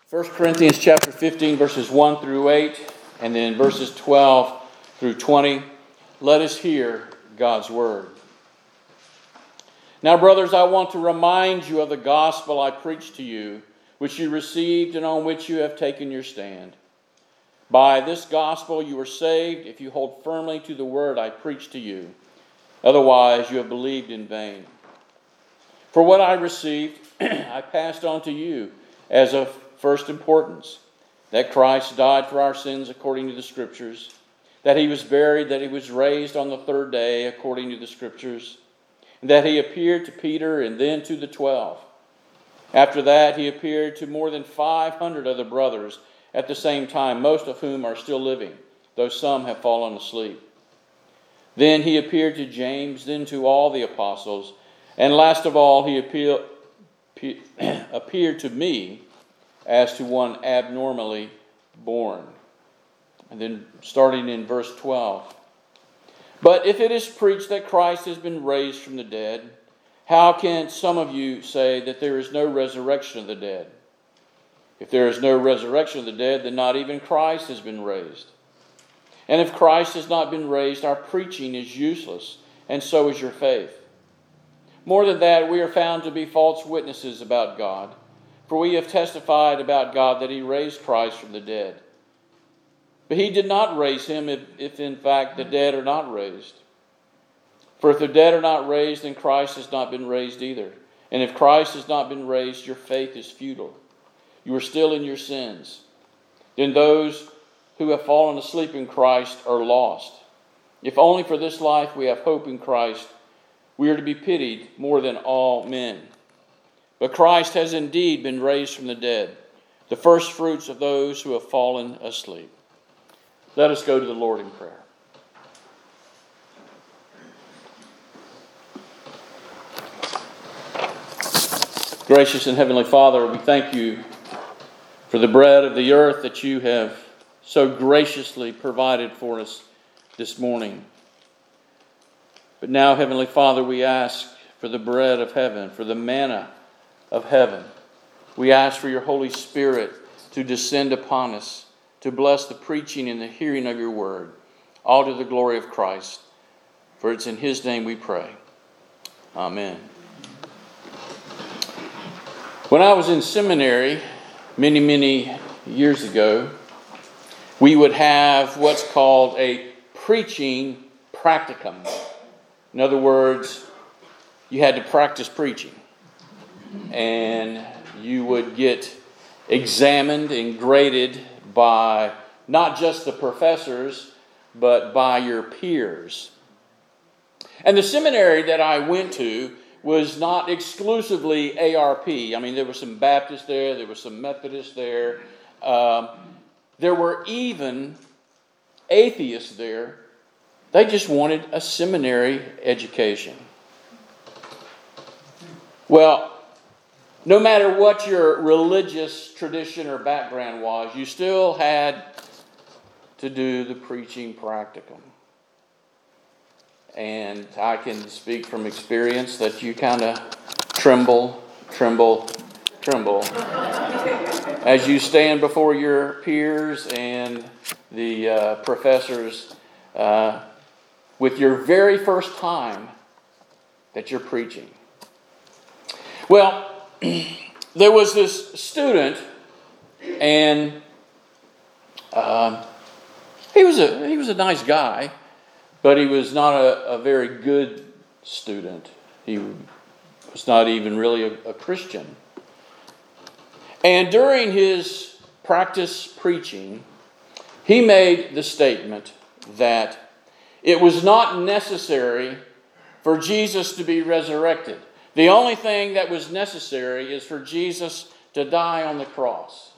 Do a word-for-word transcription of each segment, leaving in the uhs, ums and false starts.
First Corinthians chapter fifteen, verses one through eight, and then verses twelve through twenty. Let us hear God's word. Now, brothers, I want to remind you of the gospel I preached to you, which you received and on which you have taken your stand. By this gospel you are saved if you hold firmly to the word I preached to you. Otherwise, you have believed in vain. For what I received, I passed on to you as of first importance, that Christ died for our sins according to the Scriptures, that he was buried, that he was raised on the third day according to the Scriptures, and that he appeared to Peter and then to the twelve. After that, he appeared to more than five hundred other brothers at the same time, most of whom are still living, though some have fallen asleep. Then he appeared to James, then to all the apostles, and last of all, he appeal, appeared to me as to one abnormally born. And then starting in verse twelve. But if it is preached that Christ has been raised from the dead, how can some of you say that there is no resurrection of the dead? If there is no resurrection of the dead, then not even Christ has been raised. And if Christ has not been raised, our preaching is useless, and so is your faith. More than that, we are found to be false witnesses about God. For we have testified about God that he raised Christ from the dead. But he did not raise him if, if in fact the dead are not raised. For if the dead are not raised, then Christ has not been raised either. And if Christ has not been raised, your faith is futile. You are still in your sins. Then those who have fallen asleep in Christ are lost. If only for this life we have hope in Christ, we are to be pitied more than all men. But Christ has indeed been raised from the dead, the first fruits of those who have fallen asleep. Let us go to the Lord in prayer. Gracious and Heavenly Father, we thank you for the bread of the earth that you have so graciously provided for us this morning. But now, Heavenly Father, we ask for the bread of heaven, for the manna of heaven. We ask for your Holy Spirit to descend upon us, to bless the preaching and the hearing of your word, all to the glory of Christ. For it's in his name we pray. Amen. When I was in seminary many, many years ago, we would have what's called a preaching practicum. In other words, you had to practice preaching. And you would get examined and graded by not just the professors, but by your peers. And the seminary that I went to was not exclusively A R P. I mean, there were some Baptists there, there were some Methodists there. Um, there were even atheists there. They just wanted a seminary education. Well, no matter what your religious tradition or background was, you still had to do the preaching practicum. And I can speak from experience that you kind of tremble, tremble, tremble as you stand before your peers and the uh, professors uh, with your very first time that you're preaching. Well, there was this student, and uh, he was a he was a nice guy, but he was not a, a very good student. He was not even really a, a Christian. And during his practice preaching, he made the statement that it was not necessary for Jesus to be resurrected. The only thing that was necessary is for Jesus to die on the cross.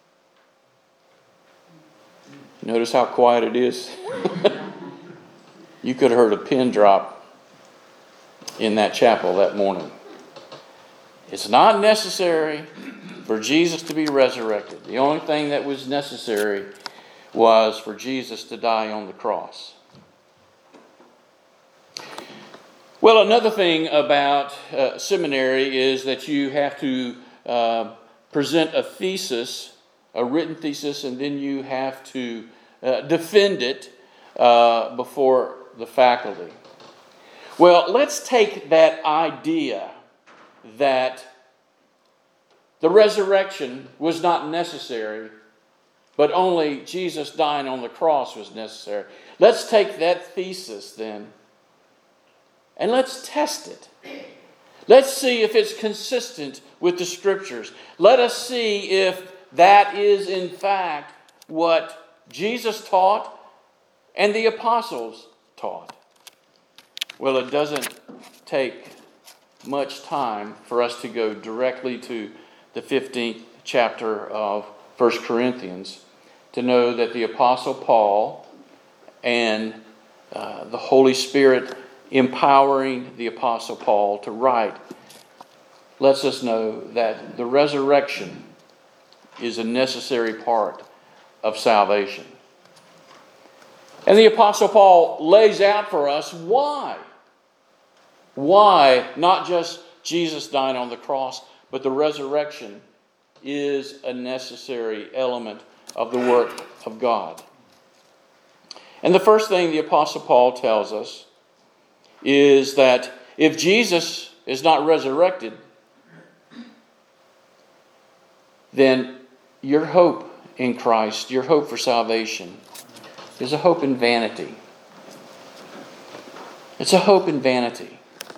Notice how quiet it is. You could have heard a pin drop in that chapel that morning. It's not necessary for Jesus to be resurrected. The only thing that was necessary was for Jesus to die on the cross. Well, another thing about uh, seminary is that you have to uh, present a thesis a written thesis, and then you have to uh, defend it uh, before the faculty. Well, let's take that idea that the resurrection was not necessary, but only Jesus dying on the cross was necessary. Let's take that thesis then, and let's test it. Let's see if it's consistent with the Scriptures. Let us see if that is in fact what Jesus taught and the apostles taught. Well, it doesn't take much time for us to go directly to the fifteenth chapter of First Corinthians to know that the Apostle Paul and uh, the Holy Spirit empowering the Apostle Paul to write lets us know that the resurrection is a necessary part of salvation. And the Apostle Paul lays out for us why. Why not just Jesus dying on the cross, but the resurrection is a necessary element of the work of God. And the first thing the Apostle Paul tells us is that if Jesus is not resurrected, then your hope in Christ, your hope for salvation, is a hope in vanity. It's a hope in vanity.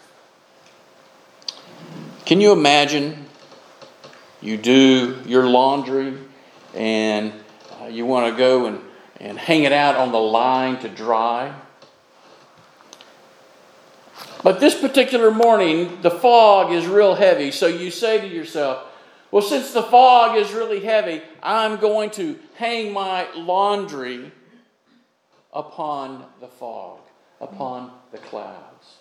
Can you imagine you do your laundry and uh, you want to go and, and hang it out on the line to dry? But this particular morning, the fog is real heavy, so you say to yourself, well, since the fog is really heavy, I'm going to hang my laundry upon the fog, upon the clouds.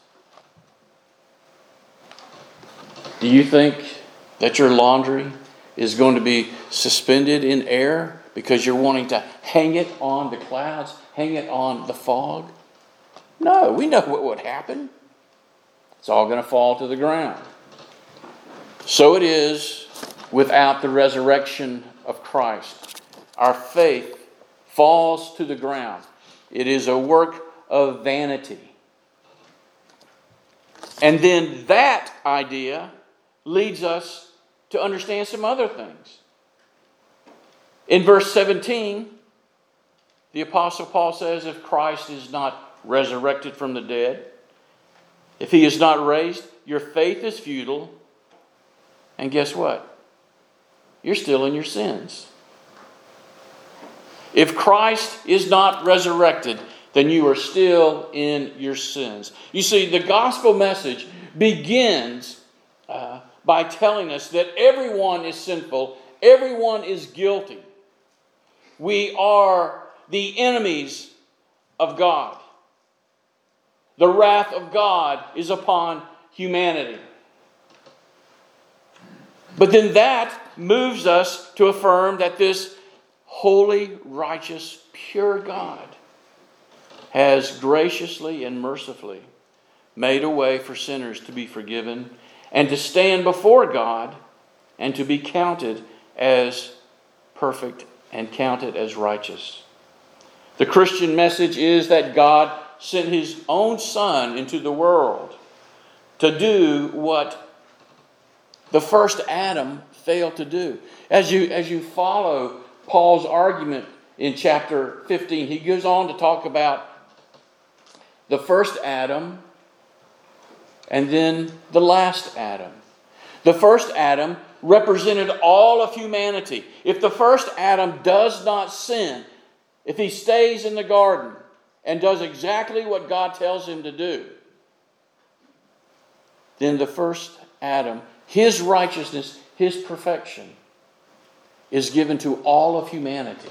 Do you think that your laundry is going to be suspended in air because you're wanting to hang it on the clouds, hang it on the fog? No, we know what would happen. It's all going to fall to the ground. So it is without the resurrection of Christ. Our faith falls to the ground. It is a work of vanity. And then that idea leads us to understand some other things. In verse seventeen, the Apostle Paul says, if Christ is not resurrected from the dead, if he is not raised, your faith is futile. And guess what? You're still in your sins. If Christ is not resurrected, then you are still in your sins. You see, the gospel message begins uh, by telling us that everyone is sinful, everyone is guilty. We are the enemies of God. The wrath of God is upon humanity. But then that moves us to affirm that this holy, righteous, pure God has graciously and mercifully made a way for sinners to be forgiven and to stand before God and to be counted as perfect and counted as righteous. The Christian message is that God sent His own Son into the world to do what the first Adam failed to do. As you, as you follow Paul's argument in chapter fifteen, he goes on to talk about the first Adam and then the last Adam. The first Adam represented all of humanity. If the first Adam does not sin, if he stays in the garden and does exactly what God tells him to do, then the first Adam, his righteousness, his perfection, is given to all of humanity.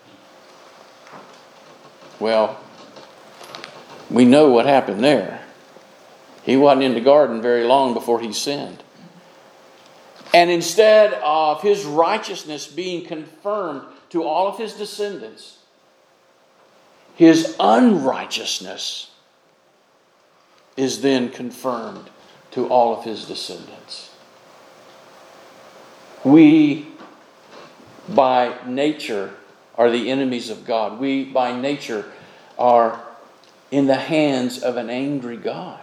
Well, we know what happened there. He wasn't in the garden very long before he sinned. And instead of his righteousness being confirmed to all of his descendants, his unrighteousness is then confirmed to all of his descendants. We by nature are the enemies of God. We, by nature, are in the hands of an angry God.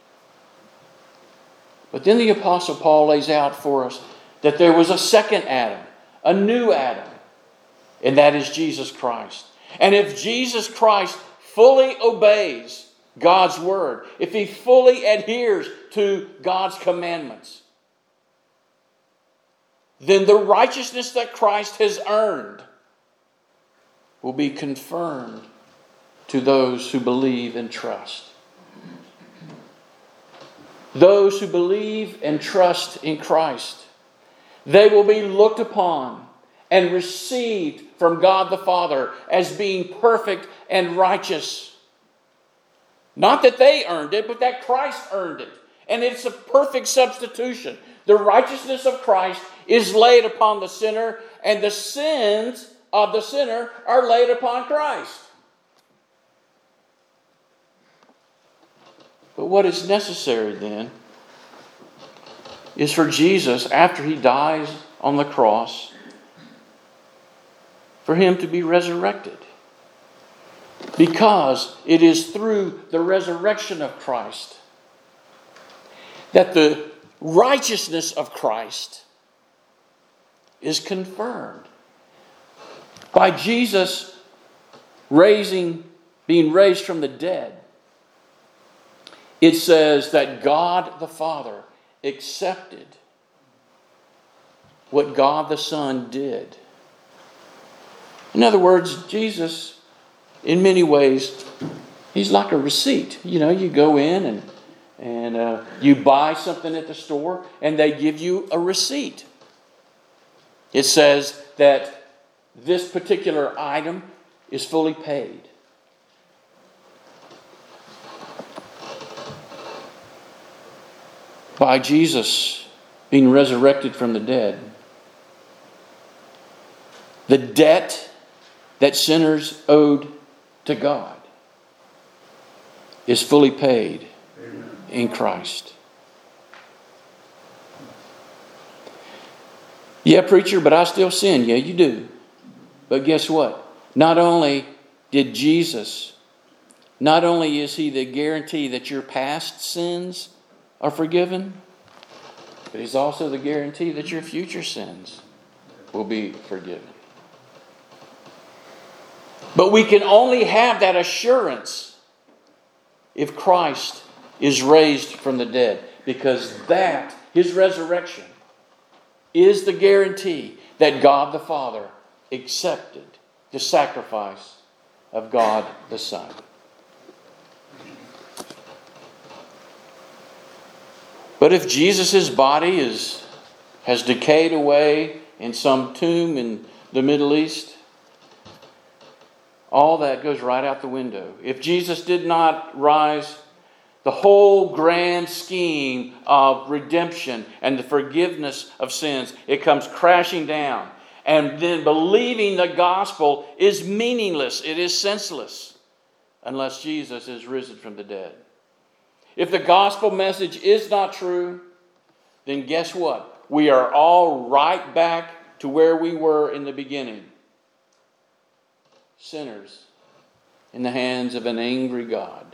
But then the Apostle Paul lays out for us that there was a second Adam, a new Adam, and that is Jesus Christ. And if Jesus Christ fully obeys God's word, if he fully adheres to God's commandments, then the righteousness that Christ has earned will be confirmed to those who believe and trust. Those who believe and trust in Christ, they will be looked upon and received from God the Father as being perfect and righteous. Not that they earned it, but that Christ earned it. And it's a perfect substitution. The righteousness of Christ is laid upon the sinner, and the sins of the sinner are laid upon Christ. But what is necessary then is for Jesus, after he dies on the cross, for him to be resurrected. Because it is through the resurrection of Christ that the righteousness of Christ is confirmed. By Jesus raising, being raised from the dead, it says that God the Father accepted what God the Son did. In other words, Jesus, in many ways, he's like a receipt. You know, you go in and, and uh, you buy something at the store and they give you a receipt. It says that this particular item is fully paid. By Jesus being resurrected from the dead, the debt that sinners owed to God is fully paid in Christ. Yeah, preacher, but I still sin. Yeah, you do. But guess what? Not only did Jesus, not only is he the guarantee that your past sins are forgiven, but he's also the guarantee that your future sins will be forgiven. But we can only have that assurance if Christ is raised from the dead, because that, his resurrection, is the guarantee that God the Father accepted the sacrifice of God the Son. But if Jesus' body is, has decayed away in some tomb in the Middle East, all that goes right out the window. If Jesus did not rise, the whole grand scheme of redemption and the forgiveness of sins, it comes crashing down. And then believing the gospel is meaningless. It is senseless unless Jesus is risen from the dead. If the gospel message is not true, then guess what? We are all right back to where we were in the beginning. Sinners in the hands of an angry God.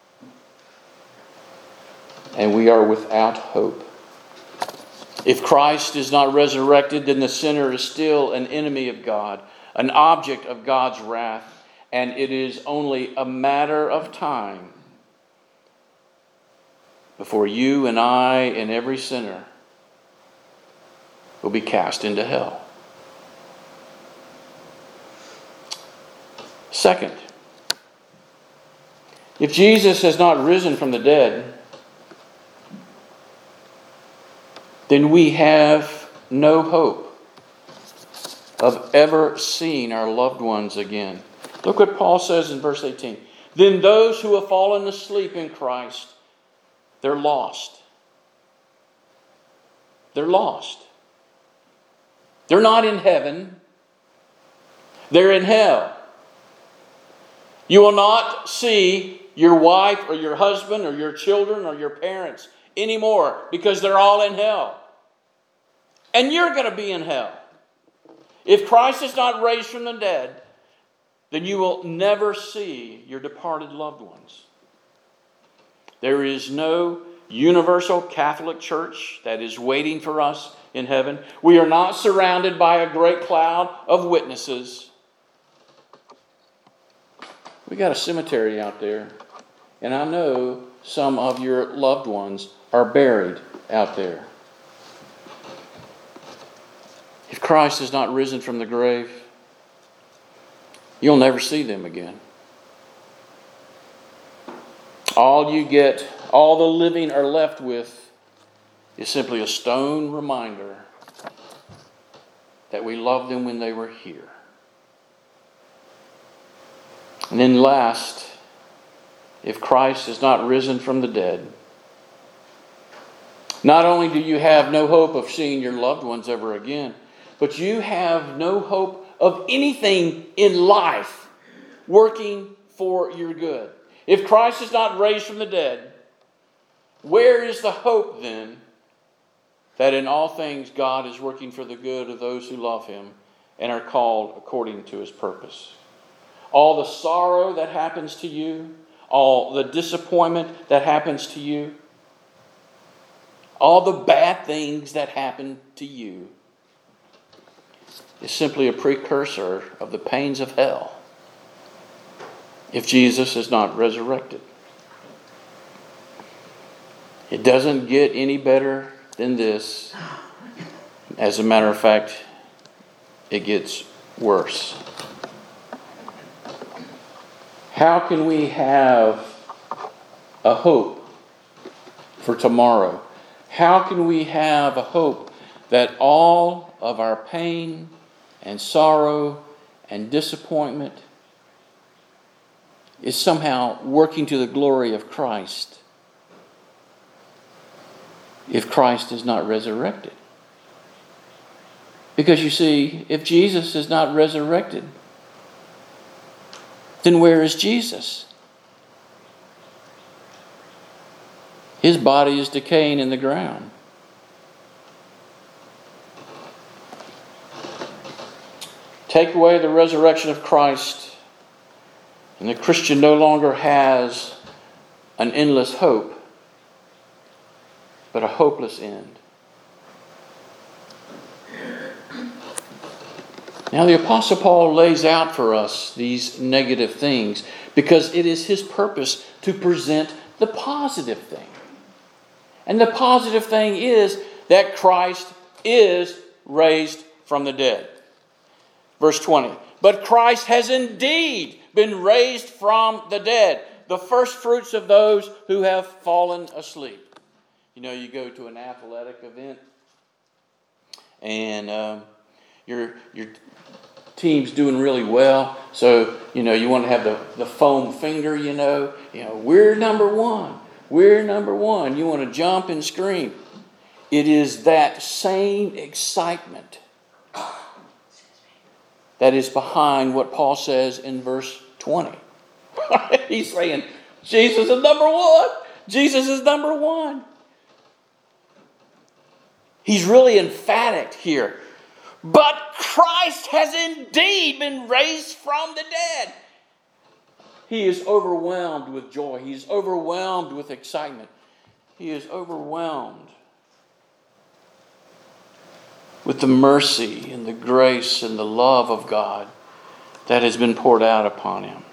And we are without hope. If Christ is not resurrected, then the sinner is still an enemy of God, an object of God's wrath, and it is only a matter of time before you and I and every sinner will be cast into hell. Second, if Jesus has not risen from the dead, then we have no hope of ever seeing our loved ones again. Look what Paul says in verse eighteen. Then those who have fallen asleep in Christ, they're lost. They're lost. They're not in heaven. They're in hell. You will not see your wife or your husband or your children or your parents anymore because they're all in hell. And you're going to be in hell. If Christ is not raised from the dead, then you will never see your departed loved ones. There is no universal Catholic Church that is waiting for us in heaven. We are not surrounded by a great cloud of witnesses. We got a cemetery out there, and I know some of your loved ones are buried out there. If Christ is not risen from the grave, you'll never see them again. All you get, all the living are left with, is simply a stone reminder that we loved them when they were here. And then last, if Christ is not risen from the dead, not only do you have no hope of seeing your loved ones ever again, but you have no hope of anything in life working for your good. If Christ is not raised from the dead, where is the hope then that in all things God is working for the good of those who love Him and are called according to His purpose? All the sorrow that happens to you, all the disappointment that happens to you, all the bad things that happen to you is simply a precursor of the pains of hell if Jesus is not resurrected. It doesn't get any better than this. As a matter of fact, it gets worse. How can we have a hope for tomorrow? How can we have a hope that all of our pain and sorrow and disappointment is somehow working to the glory of Christ if Christ is not resurrected? Because you see, if Jesus is not resurrected, then where is Jesus? His body is decaying in the ground. Take away the resurrection of Christ, and the Christian no longer has an endless hope, but a hopeless end. Now the Apostle Paul lays out for us these negative things because it is his purpose to present the positive thing. And the positive thing is that Christ is raised from the dead. Verse twenty, but Christ has indeed been raised from the dead, the first fruits of those who have fallen asleep. You know, you go to an athletic event and um, your your team's doing really well. So, you know, you want to have the, the foam finger, you know. You know, we're number one. We're number one. You want to jump and scream. It is that same excitement that is behind what Paul says in verse twenty. He's saying, Jesus is number one. Jesus is number one. He's really emphatic here. But Christ has indeed been raised from the dead. He is overwhelmed with joy. He is overwhelmed with excitement. He is overwhelmed with the mercy and the grace and the love of God that has been poured out upon him.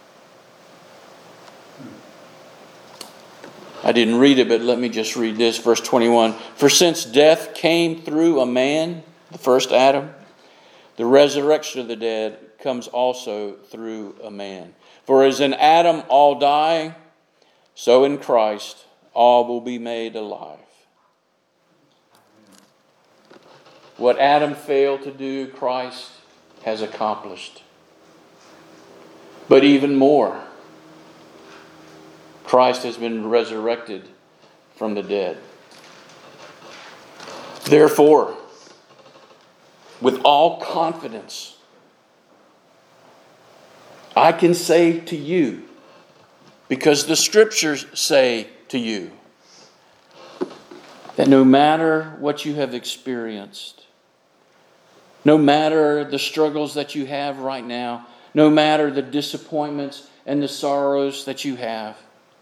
I didn't read it, but let me just read this, verse twenty-one. For since death came through a man, the first Adam, the resurrection of the dead comes also through a man. For as in Adam all die, so in Christ all will be made alive. What Adam failed to do, Christ has accomplished. But even more, Christ has been resurrected from the dead. Therefore, with all confidence, I can say to you, because the Scriptures say to you, that no matter what you have experienced, No matter the struggles that you have right now, no matter the disappointments and the sorrows that you have.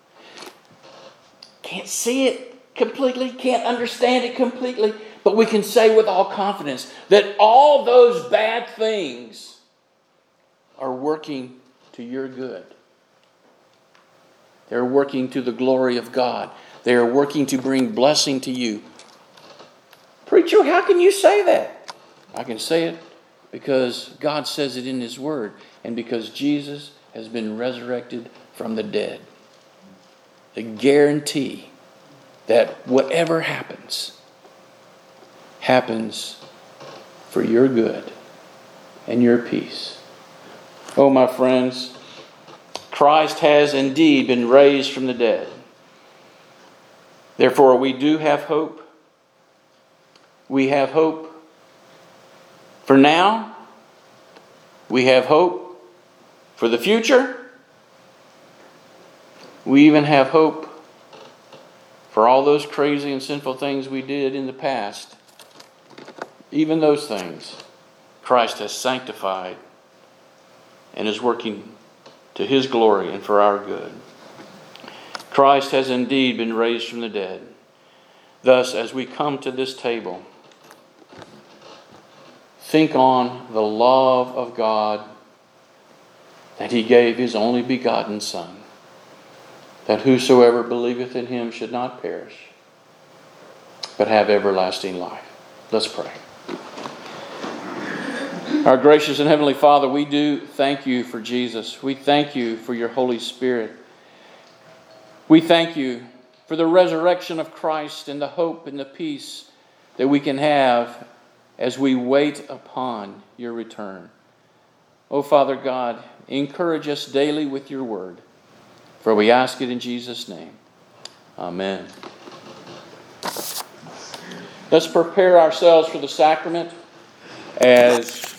Can't see it completely, can't understand it completely, but we can say with all confidence that all those bad things are working to your good. They're working to the glory of God. They are working to bring blessing to you. Preacher, how can you say that? I can say it because God says it in His Word and because Jesus has been resurrected from the dead. The guarantee that whatever happens, happens for your good and your peace. Oh, my friends, Christ has indeed been raised from the dead. Therefore, we do have hope. We have hope for now. We have hope for the future. We even have hope for all those crazy and sinful things we did in the past. Even those things, Christ has sanctified and is working to His glory and for our good. Christ has indeed been raised from the dead. Thus, as we come to this table, think on the love of God that He gave His only begotten Son, that whosoever believeth in Him should not perish, but have everlasting life. Let's pray. Our gracious and heavenly Father, we do thank You for Jesus. We thank You for Your Holy Spirit. We thank You for the resurrection of Christ and the hope and the peace that we can have as we wait upon Your return. Oh, Father God, encourage us daily with Your word. For we ask it in Jesus' name. Amen. Let's prepare ourselves for the sacrament as